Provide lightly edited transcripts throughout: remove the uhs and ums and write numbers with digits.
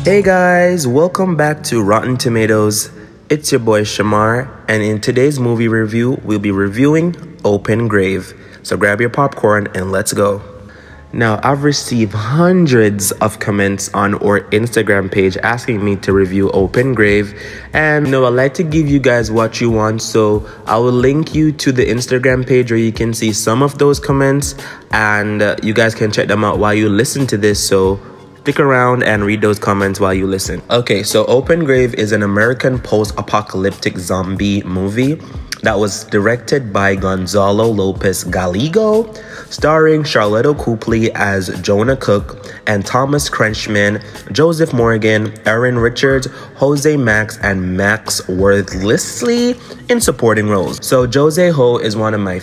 Hey guys, welcome back to Rotten Tomatoes. It's your boy Shamar, and in today's movie review, we'll be reviewing Open Grave. So grab your popcorn and let's go. Now, I've received hundreds of comments on our Instagram page asking me to review Open Grave, and I like to give you guys what you want, so I will link you to the Instagram page where you can see some of those comments, and you guys can check them out while you listen to this, so stick around and read those comments while you listen. Okay, so Open Grave is an American post-apocalyptic zombie movie that was directed by Gonzalo Lopez Gallego, starring Charlotte Copley as Jonah Cook and Thomas Kretschmann, Joseph Morgan, Erin Richards, Jose Max, and Max Worthlessly in supporting roles. So Jose Ho is one of my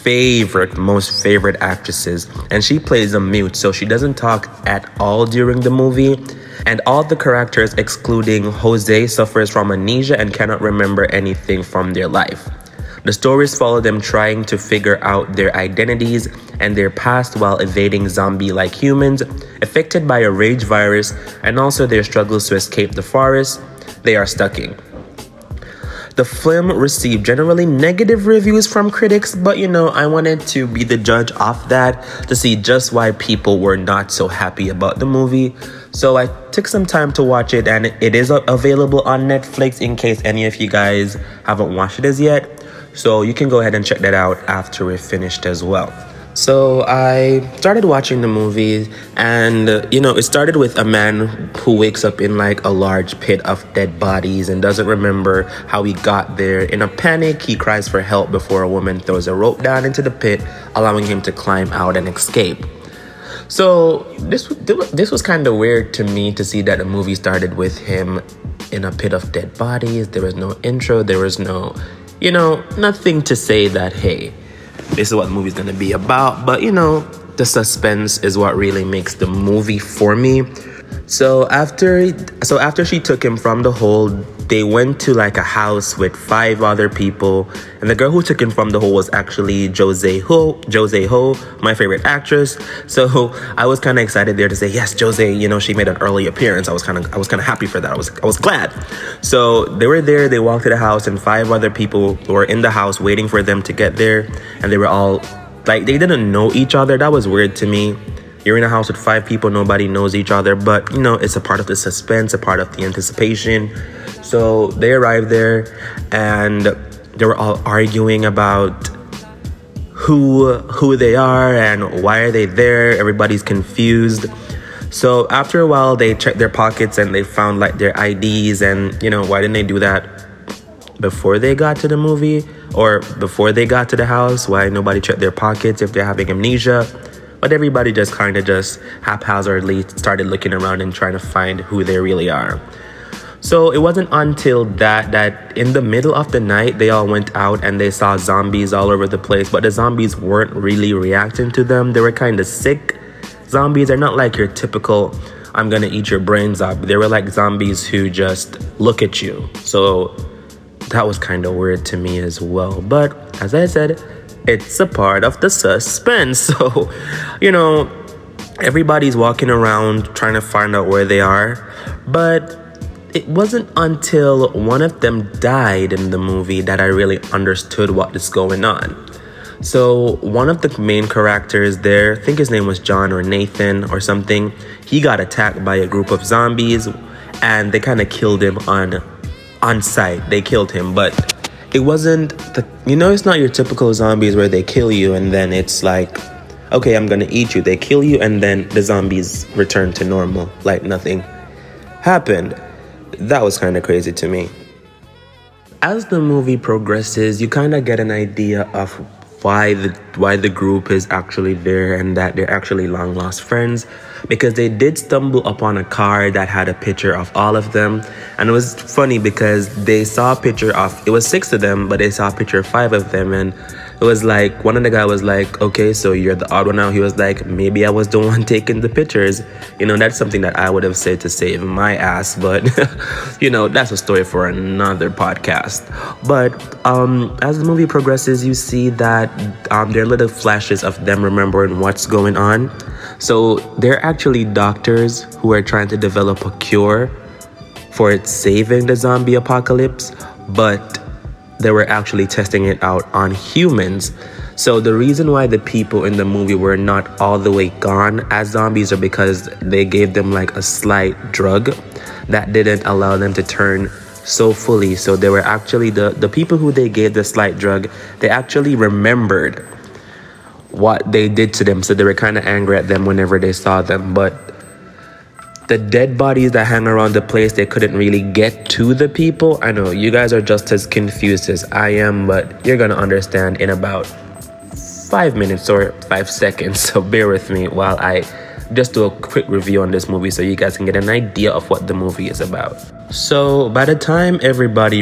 most favorite actresses, and she plays a mute, so she doesn't talk at all during the movie, and all the characters excluding Jose suffers from amnesia and cannot remember anything from their life. The stories follow them trying to figure out their identities and their past while evading zombie-like humans affected by a rage virus, and also their struggles to escape the forest they are stuck in. The film received generally negative reviews from critics, but I wanted to be the judge of that to see just why people were not so happy about the movie. So I took some time to watch it, and it is available on Netflix in case any of you guys haven't watched it as yet. So you can go ahead and check that out after we're finished as well. So I started watching the movie, and it started with a man who wakes up in like a large pit of dead bodies and doesn't remember how he got there. In a panic, he cries for help before a woman throws a rope down into the pit, allowing him to climb out and escape. So this was kind of weird to me to see that the movie started with him in a pit of dead bodies. There was no intro, there was no, nothing to say that, hey, this is what the movie's gonna be about, but the suspense is what really makes the movie for me. So after she took him from the hole, they went to like a house with 5 other people, and the girl who took him from the hole was actually Jose Ho, my favorite actress. So I was kind of excited there to say, yes, Jose, she made an early appearance. I was kind of happy for that. I was glad. So they were there, they walked to the house, and 5 other people were in the house waiting for them to get there, and they were all like, they didn't know each other. That was weird to me. You're in a house with 5 people, nobody knows each other, but it's a part of the suspense, a part of the anticipation. So they arrived there, and they were all arguing about who they are and why are they there. Everybody's confused. So after a while, they checked their pockets and they found like their IDs, and why didn't they do that before they got to the movie or before they got to the house? Why nobody checked their pockets if they're having amnesia? But everybody just kind of haphazardly started looking around and trying to find who they really are. So it wasn't until that in the middle of the night, they all went out and they saw zombies all over the place, but the zombies weren't really reacting to them. They were kind of sick zombies. They're not like your typical, I'm gonna eat your brains out. They were like zombies who just look at you. So that was kind of weird to me as well. But as I said, it's a part of the suspense. So, everybody's walking around trying to find out where they are. But it wasn't until one of them died in the movie that I really understood what is going on. So one of the main characters there, I think his name was John or Nathan or something, he got attacked by a group of zombies, and they kind of killed him on sight. They killed him, but it wasn't it's not your typical zombies where they kill you and then it's like, okay, I'm gonna eat you. They kill you and then the zombies return to normal, like nothing happened. That was kind of crazy to me. As the movie progresses, you kind of get an idea of why the group is actually there and that they're actually long lost friends, because they did stumble upon a car that had a picture of all of them. And it was funny because they saw a picture of, it was 6 of them, but they saw a picture of 5 of them, and it was like, one of the guys was like, okay, so you're the odd one out. He was like, maybe I was the one taking the pictures. That's something that I would have said to save my ass, but that's a story for another podcast. But as the movie progresses, you see that there are little flashes of them remembering what's going on. So they're actually doctors who are trying to develop a cure for it saving the zombie apocalypse, but they were actually testing it out on humans. So the reason why the people in the movie were not all the way gone as zombies are because they gave them like a slight drug that didn't allow them to turn so fully. So they were actually the people who they gave the slight drug, they actually remembered what they did to them. So they were kind of angry at them whenever they saw them. But the dead bodies that hang around the place, they couldn't really get to the people. I know you guys are just as confused as I am, but you're gonna understand in about 5 minutes or 5 seconds. So bear with me while I just do a quick review on this movie so you guys can get an idea of what the movie is about. So by the time everybody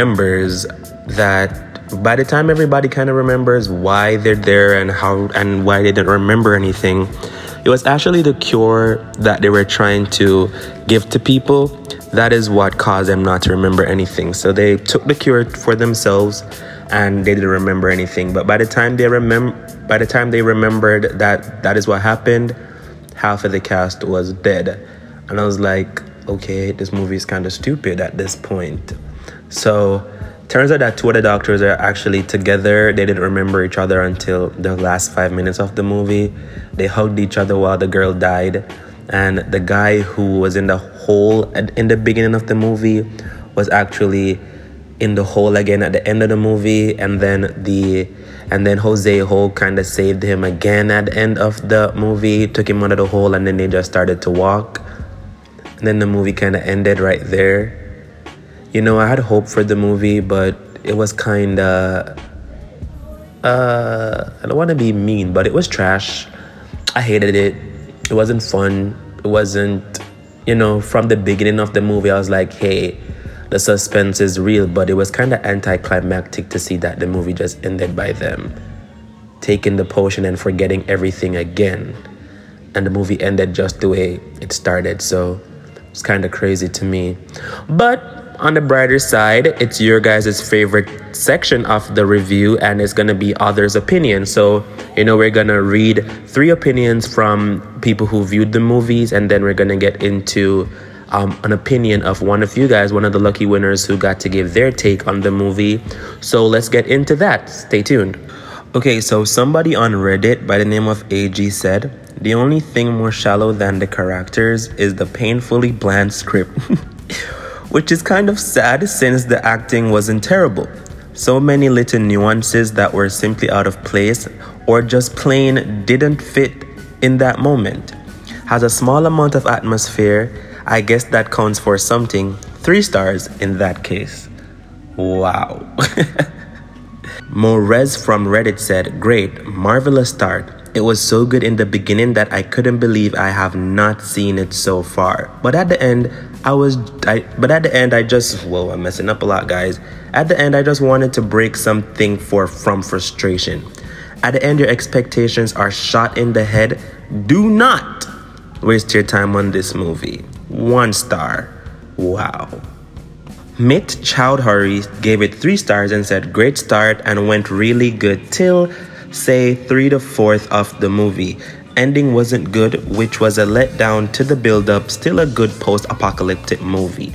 kind of remembers why they're there and how and why they didn't remember anything, it was actually the cure that they were trying to give to people. That is what caused them not to remember anything. So they took the cure for themselves and they didn't remember anything. But by the time they remembered that is what happened, half of the cast was dead. And I was like, okay, this movie is kind of stupid at this point. So turns out that two of the doctors are actually together. They didn't remember each other until the last 5 minutes of the movie. They hugged each other while the girl died. And the guy who was in the hole in the beginning of the movie was actually in the hole again at the end of the movie. And then Jose Ho kind of saved him again at the end of the movie, took him out of the hole, and then they just started to walk. And then the movie kind of ended right there. You know, I had hope for the movie, but it was kind of, I don't want to be mean, but it was trash. I hated it. It wasn't fun. It wasn't, from the beginning of the movie, I was like, hey, the suspense is real, but it was kind of anticlimactic to see that the movie just ended by them taking the potion and forgetting everything again. And the movie ended just the way it started. So it's kind of crazy to me. But on the brighter side, it's your guys' favorite section of the review, and it's going to be others' opinions. So, we're going to read 3 opinions from people who viewed the movies, and then we're going to get into an opinion of one of you guys, one of the lucky winners who got to give their take on the movie. So let's get into that. Stay tuned. Okay, so somebody on Reddit by the name of AG said, the only thing more shallow than the characters is the painfully bland script. Which is kind of sad since the acting wasn't terrible. So many little nuances that were simply out of place or just plain didn't fit in that moment. Has a small amount of atmosphere. I guess that counts for something. 3 stars in that case. Wow. Morez from Reddit said, great, marvelous start. It was so good in the beginning that I couldn't believe I have not seen it so far. But at the end, I'm messing up a lot, guys. At the end, I just wanted to break something from frustration. At the end, your expectations are shot in the head. Do not waste your time on this movie. 1 star. Wow. Mit Chowdhury gave it 3 stars and said, great start and went really good till, say, 3 to 4th of the movie. Ending wasn't good, which was a letdown to the build-up. Still a good post-apocalyptic movie.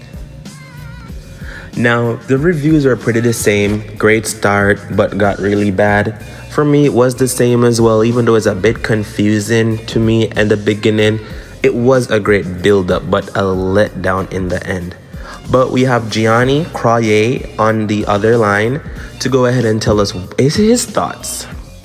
Now, the reviews are pretty the same. Great start, but got really bad. For me, it was the same as well, even though it's a bit confusing to me in the beginning. It was a great build-up, but a letdown in the end. But we have Gianni Croyer on the other line to go ahead and tell us his thoughts.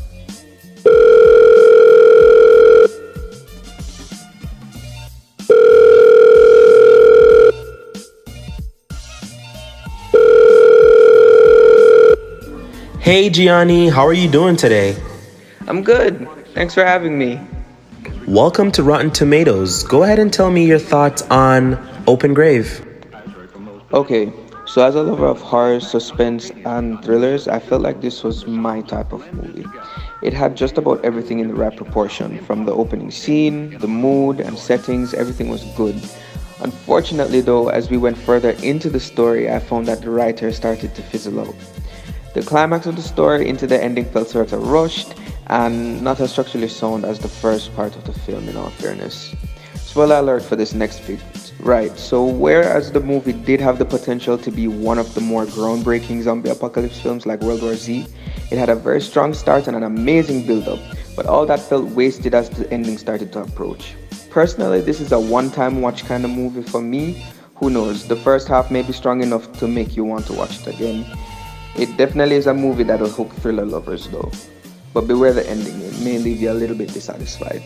Hey Gianni, how are you doing today? I'm good. Thanks for having me. Welcome to Rotten Tomatoes. Go ahead and tell me your thoughts on Open Grave. Okay, so as a lover of horror, suspense, and thrillers, I felt like this was my type of movie. It had just about everything in the right proportion. From the opening scene, the mood, and settings, everything was good. Unfortunately though, as we went further into the story, I found that the writer started to fizzle out. The climax of the story into the ending felt sort of rushed, and not as structurally sound as the first part of the film, in all fairness. Spoiler alert for this next bit. Right, so whereas the movie did have the potential to be one of the more groundbreaking zombie apocalypse films like World War Z, it had a very strong start and an amazing build up, but all that felt wasted as the ending started to approach. Personally, this is a one time watch kind of movie for me. Who knows, the first half may be strong enough to make you want to watch it again. It definitely is a movie that'll hook thriller lovers though. But beware the ending, it may leave you a little bit dissatisfied.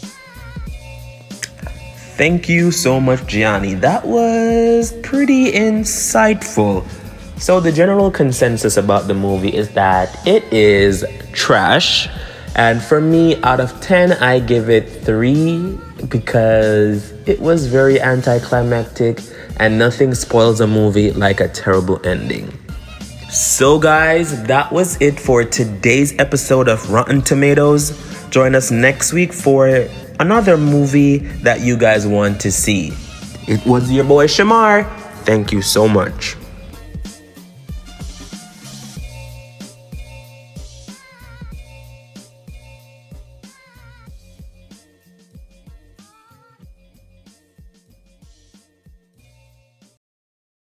Thank you so much, Gianni. That was pretty insightful. So, the general consensus about the movie is that it is trash. And for me, out of 10, I give it 3 because it was very anticlimactic and nothing spoils a movie like a terrible ending. So, guys, that was it for today's episode of Rotten Tomatoes. Join us next week for another movie that you guys want to see. It was your boy Shamar. Thank you so much.